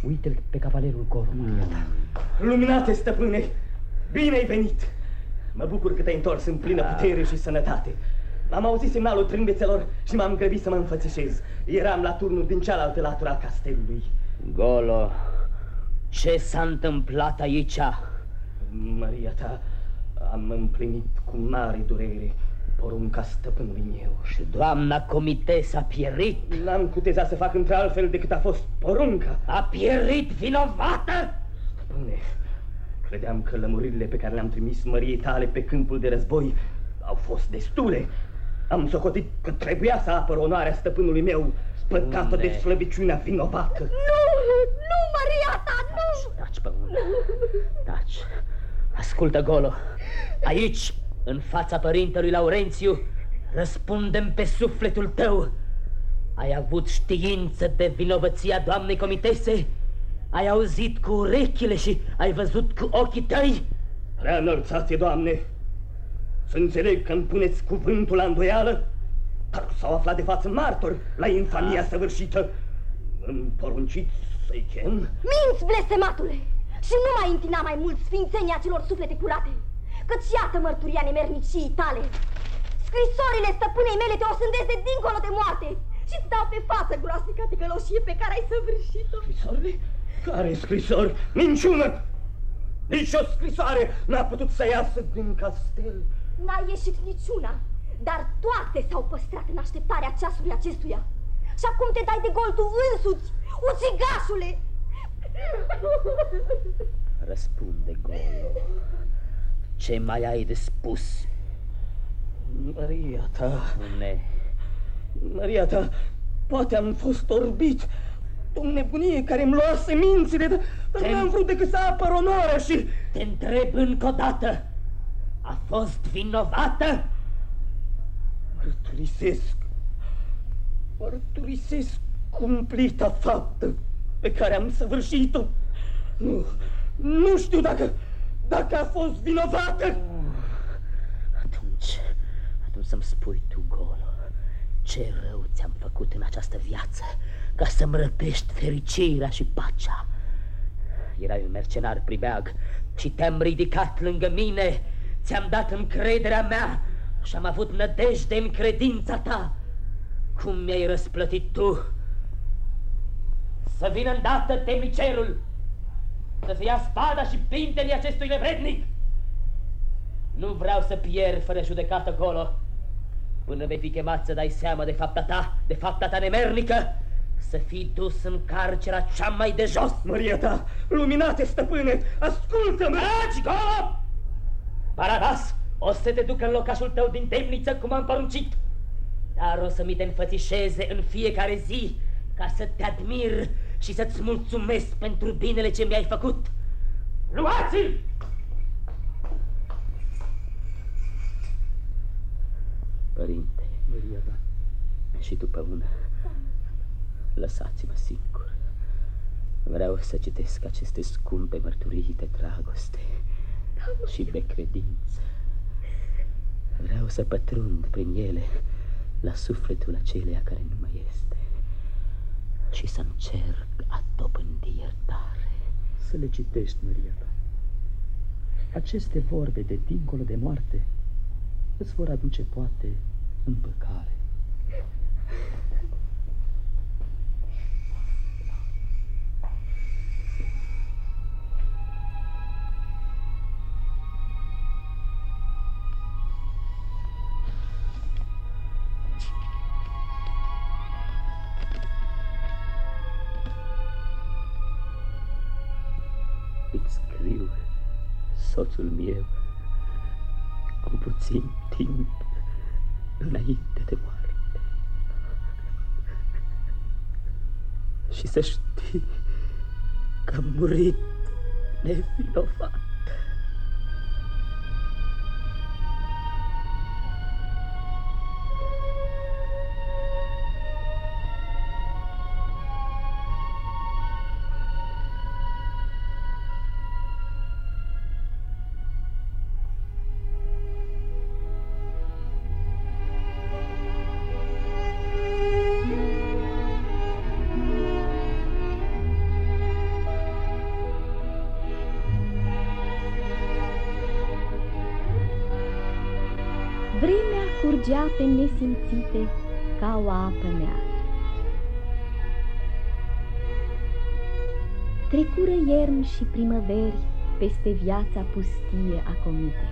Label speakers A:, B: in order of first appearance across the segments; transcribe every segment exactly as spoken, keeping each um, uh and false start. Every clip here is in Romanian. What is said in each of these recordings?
A: Uite-l pe cavalerul Golo.
B: Mm.
C: Luminate, stăpâne, bine ai venit. Mă bucur că te-ai întors în plină putere și sănătate. Am auzit semnalul trâmbețelor și m-am grăbit să mă înfățișez. Eram la turnul din cealaltă latură a castelului.
B: Golo, ce s-a întâmplat aici?
C: Maria ta, am împlinit cu mare durere porunca stăpânului meu.
B: Și doamna comites a pierit?
C: N-am cutezat să fac într-altfel decât a fost porunca.
B: A pierit vinovată?
C: Stăpâne, credeam că lămuririle pe care le-am trimis măriei tale pe câmpul de război au fost destule. Am socotit că trebuia să apăr onoarea stăpânului meu, spătată de slăbiciunea vinovată.
D: Nu, nu, Maria ta, nu!
B: Taci, pămână, taci. Ascultă, Golo, aici, în fața părintelui Laurențiu, răspundem pe sufletul tău. Ai avut știință de vinovăția doamnei comitese? Ai auzit cu urechile și ai văzut cu ochii tăi?
C: Prea înălțați, Doamne! Să înțeleg că îmi puneți cuvântul la îndoială, dar s-au aflat de față martori la infamia săvârșită. Îmi porunciți să-i chem?
D: Minți, blestematule! Și nu mai întina mai mult sfințenia celor suflete curate, căci iată mărturia nemernicii tale. Scrisorile stăpânei mele te osândesc de dincolo de moarte și-ți dau pe față groasnica ticăloșie pe care ai săvârșit-o.
C: Scrisorile? Care scrisori? Minciună! Nici o scrisoare n-a putut să iasă din castel.
D: N-a ieșit niciuna, dar toate s-au păstrat în așteptarea ceasului acestuia. Și acum te dai de gol tu însuți, ucigașule!
B: Răspunde, Golo. Ce mai ai de spus?
C: Maria ta...
B: Spune.
C: Maria ta, poate am fost orbit. O nebunie care îmi luase mințile, dar Te... n-am vrut decât să apăr onoarea și...
B: Te întreb încă o dată. A fost vinovată?
C: Mărturisesc. Mărturisesc cumplita faptă pe care am săvârșit-o. Nu, nu știu dacă, dacă a fost vinovată.
B: Atunci, atunci să-mi spui tu, Golo, ce rău ți-am făcut în această viață ca să-mi răpești fericirea și pacea. Erai un mercenar pribeag și te-am ridicat lângă mine. Ți-am dat încrederea mea și am avut nădejde în credința ta. Cum mi-ai răsplătit tu? Să vină îndată temnicerul, să-ți ia spada și pintele acestui nevrednic. Nu vreau să pierd fără judecată, Golo. Până vei fi chemat să dai seama de fapta ta, de fapta ta nemernică, să fii dus în carcera cea mai de jos.
C: Maria ta, luminate stăpâne, ascultă-mă!
B: Taci, Golo! Barabas, o să te duc în locașul tău din temniță cum am poruncit, dar o să mi te înfățișeze în fiecare zi ca să te admir și să-ți mulțumesc pentru binele ce mi-ai făcut. Luați-l! Părinte,
A: Maria ta,
B: și tu, Păună, lăsați-mă singur. Vreau să citesc aceste scumpe mărturii de dragoste și de credință. Vreau să pătrund prin ele la sufletul aceleia care nu mai este și să încerc a dobândi iertare.
A: Să le citești, Maria ta. Aceste vorbe de dincolo de moarte îți vor aduce, poate, împăcare.
B: Îți scriu, soțul meu, cu puțin timp înainte de moarte. Și să știi că am murit nevinovat.
E: curgea pe nesimțite ca o apă neagră. Trecură ierni și primăveri peste viața pustie a comitei.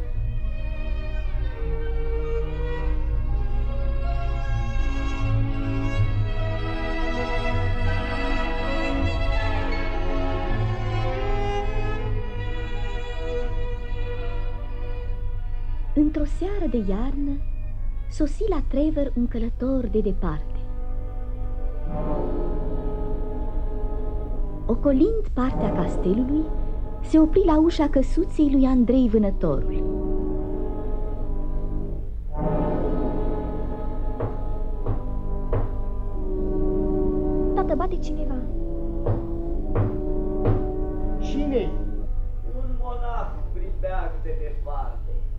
E: Într-o seară de iarnă sosi la Trevor un călător de departe. Ocolind partea castelului, se opri la ușa căsuței lui Andrei Vânătorul.
D: Tată, bate cineva.
C: Cine-i?
F: Un monah pribeag de departe.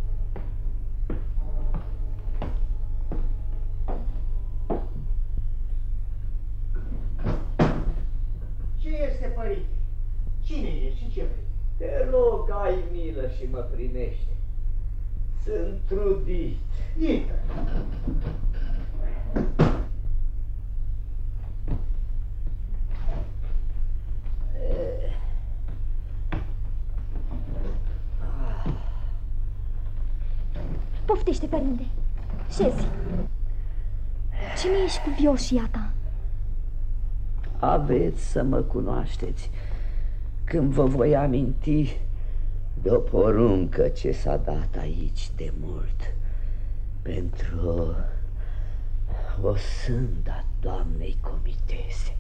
C: Ce este, părinte? Cine e și ce vrei?
F: Te rog, ai milă și mă primește. Sunt trudit.
C: Intră.
D: Poftește, părinte. Șezi. Cine ești cu vioșia ta?
F: Aveți să mă cunoașteți când vă voi aminti de o poruncă ce s-a dat aici de mult pentru o sânda doamnei comitese.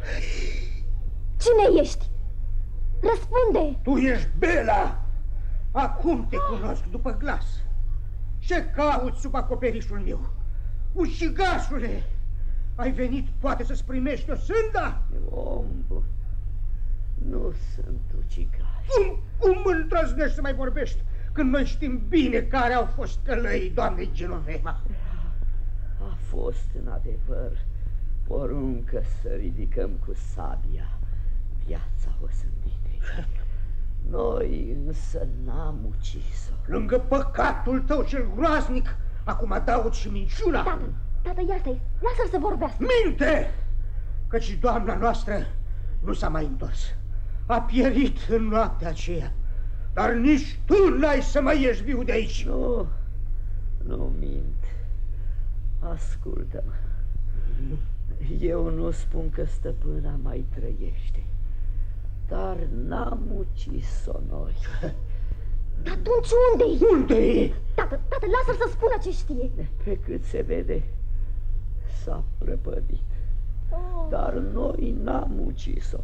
D: Cine ești? Răspunde!
C: Tu ești Bela! Acum te cunosc după glas. Ce cauți sub acoperișul meu? Ușigașule! Ai venit poate să-ți primești o sânda?
F: Om bun, nu sunt ucigaș.
C: Cum, cum îndrăznești să mai vorbești când noi știm bine care au fost călăii doamnei Genoveva?
F: A fost în adevăr poruncă să ridicăm cu sabia viața osânditei. Noi însă n-am ucis-o.
C: Lângă păcatul tău cel groaznic, acum adaug și minciuna.
D: Tată, tată, ia stai, lasă-l să vorbească.
C: Minte! Căci doamna noastră nu s-a mai întors. A pierit în noaptea aceea. Dar nici tu n-ai să mai ieși viu de aici.
F: Nu, nu mint. Ascultă-mă. Eu nu spun că stăpâna mai trăiește, dar n-am ucis-o noi.
D: Dar atunci unde-i?
C: Unde-i?
D: Tată, tată, lasă-l să spună ce știe.
F: Pe cât se vede, s-a prăpădit. Oh. Dar noi n-am ucis-o.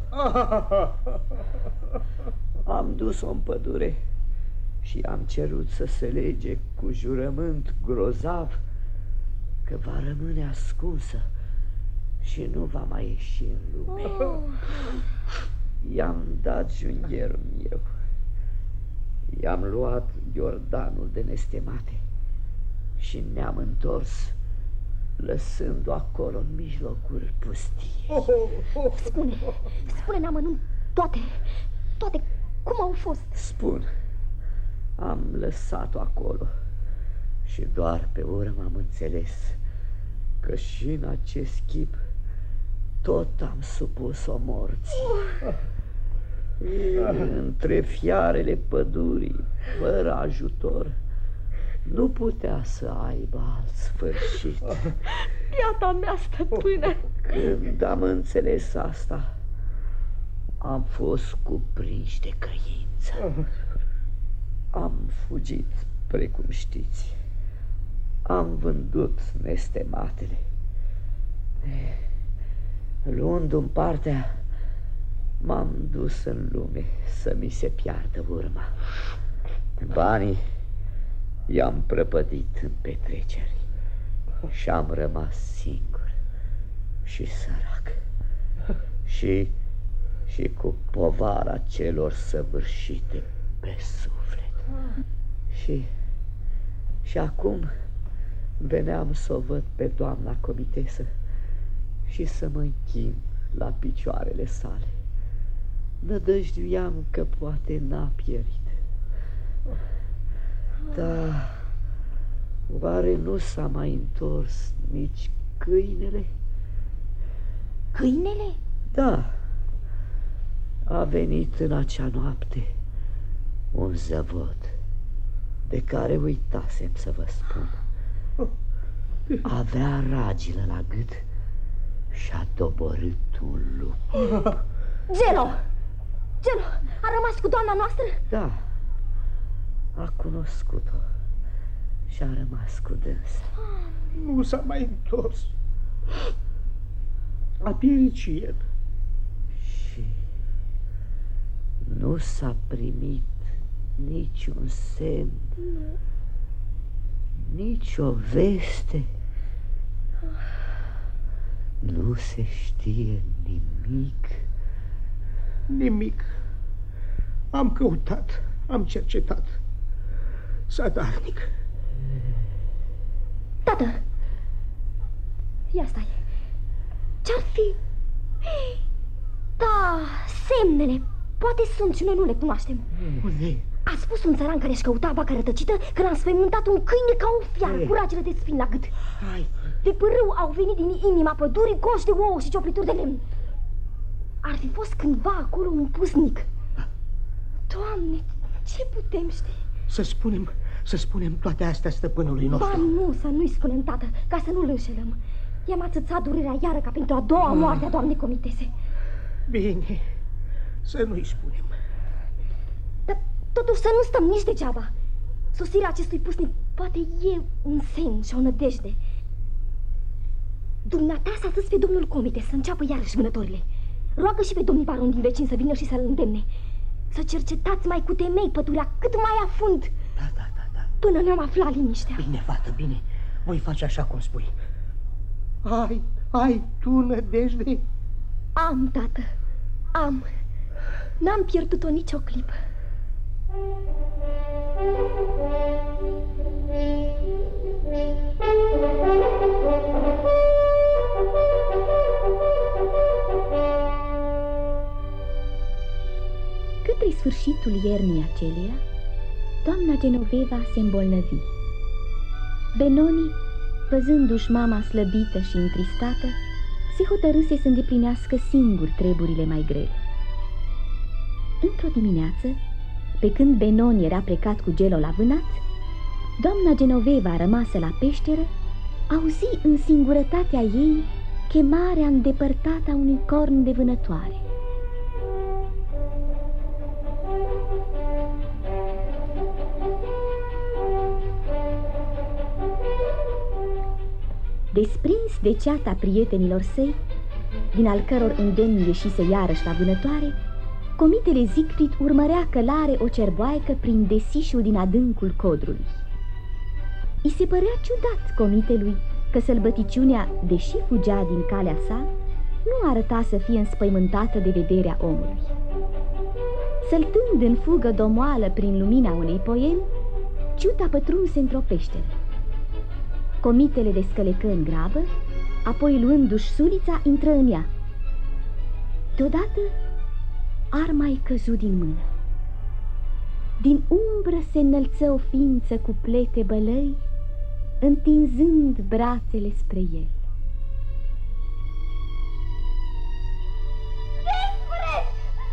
F: Am dus-o în pădure și am cerut să se lege cu jurământ grozav că va rămâne ascunsă și nu va mai ieși în lume. Oh. I-am dat junghierul meu. I-am luat Iordanul de nestemate și ne-am întors, lăsându-o acolo în mijlocul pustiei.
D: Spune, spune-ne amănunt toate, toate, cum au fost?
F: Spun, am lăsat-o acolo și doar pe urmă am înțeles că și în acest chip tot am supus-o morții. Între fiarele pădurii, fără ajutor, nu putea să aibă alt sfârșit.
D: Piata mea, stăpână!
F: Când am înțeles asta, am fost cuprinși de căință. Am fugit, precum știți. Am vândut nestematele. Luându-mi partea, m-am dus în lume să mi se piardă urma. Banii i-am prăpădit în petreceri și am rămas singur și sărac și, și cu povara celor săvârșite pe suflet. Și, și acum veneam să o văd pe doamna comitesă și să mă închin la picioarele sale. Nădăjduiam că poate n-a pierit. Da, Oare nu s-a mai întors nici câinele?
E: Câinele?
F: Da. A venit în acea noapte un zăvod de care uitasem să vă spun. Avea ragile la gât și a doborât un lup.
D: Gelo! Gelo, a rămas cu doamna noastră?
F: Da, a cunoscut-o și a rămas cu dânsa.
G: Nu s-a mai întors. A pierit și el.
F: Și nu s-a primit niciun semn, nici o veste. Nu se știe nimic.
G: Nimic. Am căutat, am cercetat. Zadarnic.
D: Tată! Ia stai. Ce-ar fi? Da, semnele. Poate sunt și noi nu le cunoaștem.
G: Unde?
D: A spus un țăran care își căuta vaca rătăcită că l-a înspăimântat un câine ca o fiară cu ragile de spin la gât.
G: Hai.
D: De pârâu au venit din inima pădurii coși de ouă și cioplituri de lemn. Ar fi fost cândva acolo un pusnic. Doamne, ce putem ști?
G: Să spunem, să spunem toate astea stăpânului nostru.
D: Ba nu, să nu-i spunem, tată, ca să nu-l înșelăm. I-am ațățat durerea iară ca pentru a doua moarte a doamnei comitese.
G: Bine, să nu-i spunem.
D: Dar totuși să nu stăm nici degeaba. Sosirea acestui pusnic poate e un semn și o nădejde. Dumneata s-a zis pe domnul comite să înceapă iarăși vânătorile. Roagă și pe domnii baron din vecin să vină și să-l îndemne. Să cercetați mai cu temei pădurea cât mai afund.
G: Da, da, da, da.
D: Până ne-am aflat liniștea.
G: Bine, fată, bine. Voi face așa cum spui. Ai, ai tu nădejde?
D: Am, tată, am. N-am pierdut-o nici o clipă.
E: Către sfârșitul iernii aceleia, doamna Genoveva se îmbolnăvi. Benoni, văzându-și mama slăbită și întristată, se hotărâse să îndeplinească singur treburile mai grele. Într-o dimineață, pe când Benoni era plecat cu Gelo la vânat, doamna Genoveva, rămasă la peșteră, auzi în singurătatea ei chemarea îndepărtată a unui corn de vânătoare. Desprins de ceata prietenilor săi, din al căror îndemn ieșise iarăși la vânătoare, comitele Siegfried urmărea călare o cerboaică prin desișul din adâncul codrului. I se părea ciudat comitelui că sălbăticiunea, deși fugea din calea sa, nu arăta să fie înspăimântată de vederea omului. Săltând în fugă domoală prin lumina unei poieni, ciuta pătrunse într-o peșteră. Comitele descălecă în grabă, apoi luându-și sulița, intră în ea. Deodată, arma i căzu din mână. Din umbră se înălță o ființă cu plete bălăi, întinzând brațele spre el.
D: Siegfried!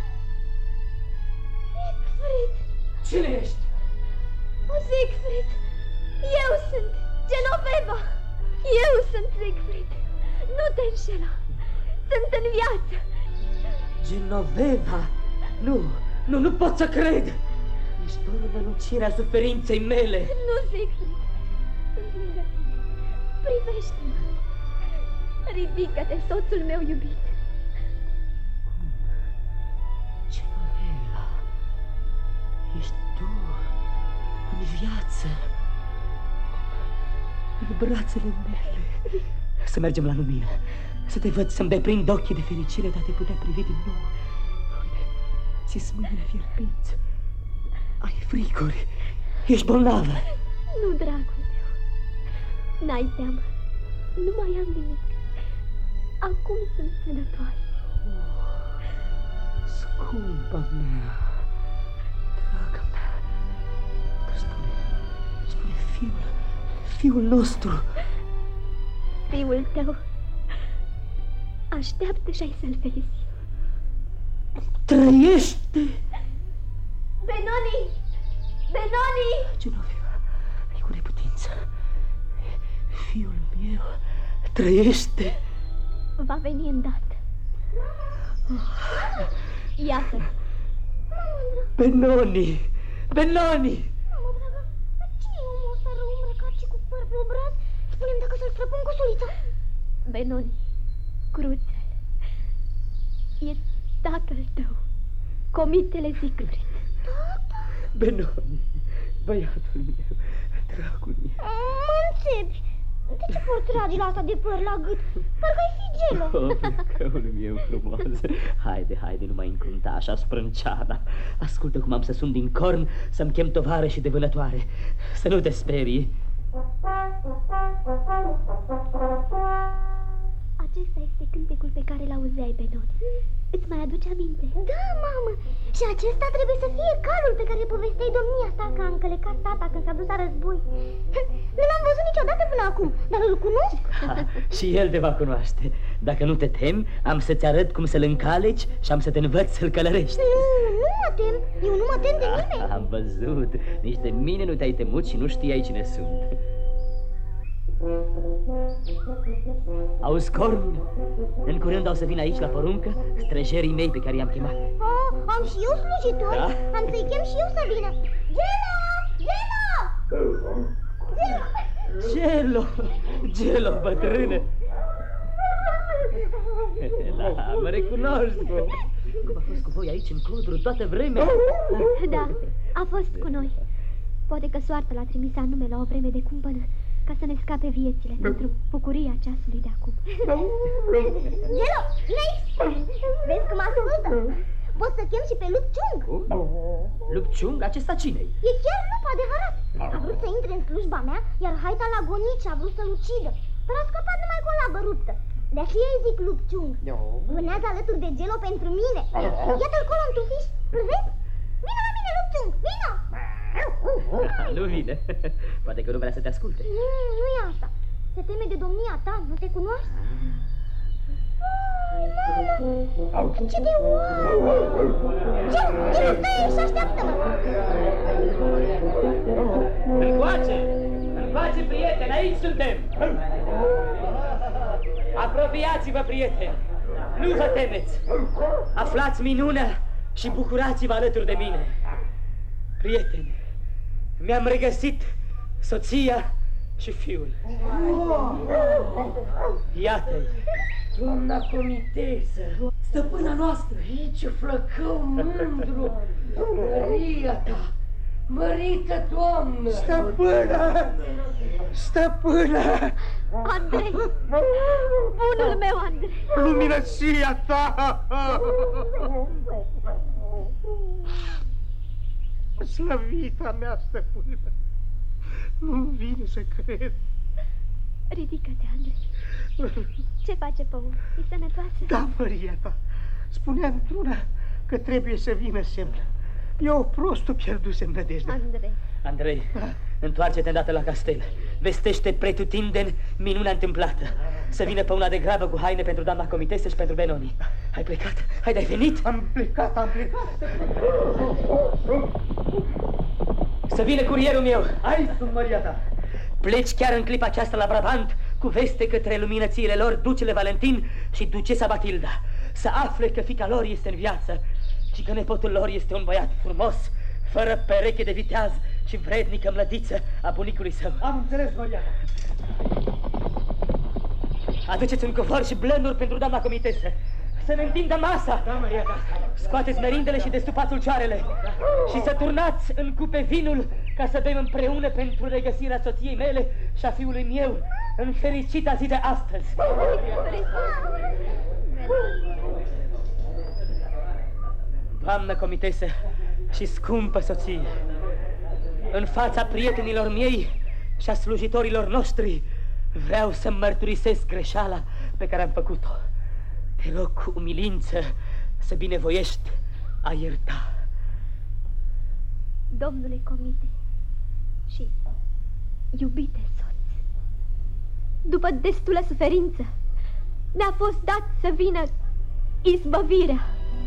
D: Siegfried!
C: Cine ești?
D: O, Siegfried! Eu sunt Genoveva! Eu sunt Siegfried! Nu te înșela! Sunt în viață!
C: Genoveva! Nu, nu, nu pot să cred! Ești doar înălucirea suferinței mele!
D: Nu, Siegfried! Sunt lângă tine! Privește-mă! Ridică-te, soțul meu iubit!
C: Genoveva! Ești tu în viață! În brațele mele! Să mergem la lumină! Să te văd, să-mi deprind ochii de fericire, dar te putea privi din nou. Uite, ți-s mâinile fierbenți. Ai fricuri. Ești bolnavă.
D: Nu, dragul meu. N-ai teamă. Nu mai am nimic. Acum sunt sănătoare.
C: Oh, scumpa mea, dragă mea. Spune, spune, fiul,
G: fiul nostru.
E: Fiul tău așteaptă și ai să-l vezi.
G: Trăiește!
D: Benoni! Benoni!
B: Genoveva, e cu neputință.
G: Fiul meu trăiește.
E: Va veni îndată. Iată.
G: Benoni! Benoni!
D: Mamă dragă, dar cine e omul ăsta rău îmbrăcat și cu păr pe obraz? Spune-mi dacă să-l străpun cu sulița.
E: Benoni, cruțel, e tatăl tău, comitele Siegfried.
D: Tata?
G: Benoni, băiatul meu, dragul meu.
D: Mă înțepi. De ce porți ragile asta de păr la gât? Parcă ai fi Gelo.
B: Oh, flăcăul meu frumos. Haide, haide, nu mai încunta așa sprânceana. Ascultă cum am să sun din corn să-mi chem tovară și de vânătoare. Să nu te sperii.
E: Acesta este cântecul pe care l-auzeai, Benoni. Îți mai aduce aminte?
D: Da, mamă. Și acesta trebuie să fie calul pe care povesteai domnia ta că a încălecat tata când s-a dus la război. Nu l-am văzut niciodată până acum, dar îl cunosc.
B: Ha, și el te va cunoaște. Dacă nu te temi, am să-ți arăt cum să-l încaleci și am să te învăț să-l călărești.
D: Nu, nu mă tem. Eu nu mă tem de nimeni.
B: Ah, am văzut. Nici de mine nu te-ai temut și nu știai cine sunt. Auzi cornul? În curând au să vin aici la poruncă străjerii mei pe care i-am chemat.
D: Oh, am și eu slujitori.
B: Da?
D: Am să-i chem și eu să vină. Gelo! Gelo!
B: Gelo! Gelo, bătrâne! La, mă recunoști, bă. Cum a fost cu voi aici în codru toată vremea?
E: Da, a fost cu noi. Poate că soarta l-a trimis anume la o vreme de cumpănă, ca să ne scape viețile pentru bucuria ceasului de acum.
D: Gelo, vine aici! Vezi că mă ascultă? Pot să chem și pe Lupciung.
B: Lupciung? Acesta cine-i?
D: E chiar lup adevărat. A vrut să intre în slujba mea, iar Haita l-a gonit și a vrut să-l ucidă. Dar a scăpat numai cu o labă ruptă. De aceea îi zic Lupciung. Vânează alături de Gelo pentru mine. Iată-l colo în tufiș. Îl vezi? Vino la mine, Lupciung, vino!
B: Nu vine. Poate că nu vrea să te asculte.
D: Nu, nu e asta. Se teme de domnia ta, nu te cunoaște? Mamă! Ce de oamă! Gelo, Gelo, stai aici și așteaptă-mă!
B: Încoace! Încoace, prieteni, aici suntem! Apropiați-vă, prieteni! Nu vă temeți! Aflați minunea și bucurați-vă alături de mine! Prieteni, mi-am regăsit soția și fiul. Iată-i!
F: Doamna comitesă, stăpâna noastră, aici flăcău mândru, măria ta, mărită doamnă.
G: Stăpână! Stăpână!
E: Andrei! Bunul meu, Andrei!
G: Luminăția ta! Slăvita mea stăpână! Nu-mi vine să cred.
E: Ridică-te, Andrei. Ce face păul? E sănătoasă?
G: Da, măria ta. Spunea într-una că trebuie să vină semn. Eu, prostul, pierdusem nădejdea.
E: Andrei.
B: Andrei, întoarce-te îndată la castel. Vestește pretutindeni minunea întâmplată. Să vină pe una de grabă cu haine pentru doamna comitesă și pentru Benoni. Ai plecat? Hai, ai venit?
G: Am plecat, am plecat.
B: Să vină curierul meu.
G: Aici sunt, măria ta.
B: Pleci chiar în clipa aceasta la Brabant cu veste către luminățiile lor, ducele Valentin și ducesa Batilda. Să afle că fiica lor este în viață și că nepotul lor este un băiat frumos, fără pereche de viteaz și vrednică mlădiță a bunicului său.
G: Am înțeles, măria ta.
B: Aduceți un covor și blănuri pentru doamna comitesă. Să ne întindă masa.
G: Da, măria ta.
B: Scoateți merindele și destupați ulcioarele. Și să turnați în cupe vinul ca să bem împreună pentru regăsirea soției mele și a fiului meu în fericita zi de astăzi. Doamnă comitesă și scumpă soție, în fața prietenilor miei și a slujitorilor noștri vreau să mărturisesc greșeala pe care am făcut-o. Te rog cu umilință să binevoiești a ierta.
E: Domnule comite și iubite soț, după destulă suferință, ne-a fost dat să vină izbăvirea.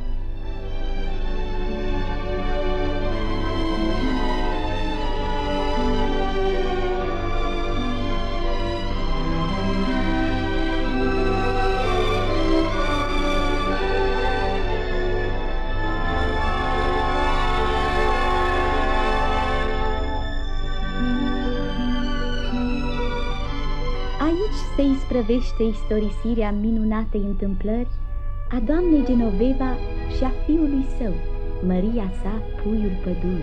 E: Se isprăvește istorisirea minunatei întâmplări a doamnei Genoveva și a fiului său, Maria sa, puiul pădurii.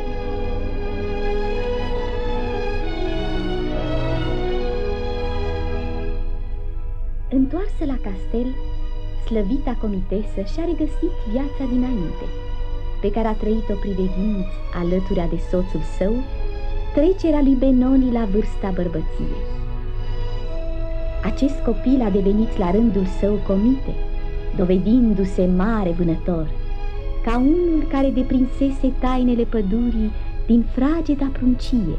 E: Întoarsă la castel, slăvita comitesă și-a regăsit viața dinainte, pe care a trăit-o priveghind, alăturea de soțul său, trecerea lui Benoni la vârsta bărbăției. Acest copil a devenit la rândul său comite, dovedindu-se mare vânător, ca unul care deprinsese tainele pădurii din frageda pruncie.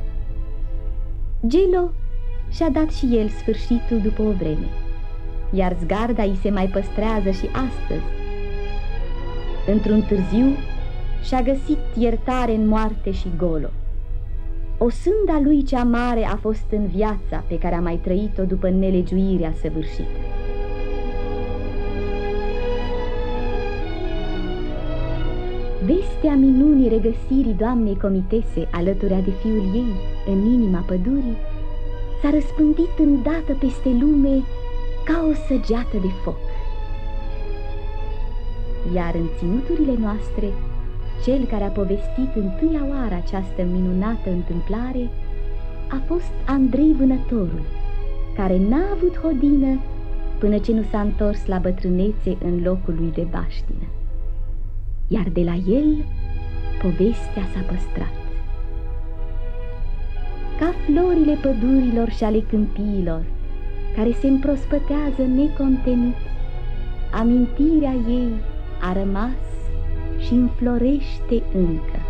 E: Gelo și-a dat și el sfârșitul după o vreme, iar zgarda îi se mai păstrează și astăzi. Într-un târziu și-a găsit iertare în moarte și Golo. O sânda lui cea mare a fost în viața pe care a mai trăit-o după nelegiuirea săvârșită. Vestea minunii regăsirii doamnei comitese alăturea de fiul ei în inima pădurii s-a răspândit îndată peste lume ca o săgeată de foc. Iar în ținuturile noastre, cel care a povestit întâia oară această minunată întâmplare a fost Andrei Vânătorul, care n-a avut hodină până ce nu s-a întors la bătrânețe în locul lui de baștină. Iar de la el povestea s-a păstrat. Ca florile pădurilor și ale câmpiilor, care se împrospătează necontenit, amintirea ei a rămas și înflorește încă.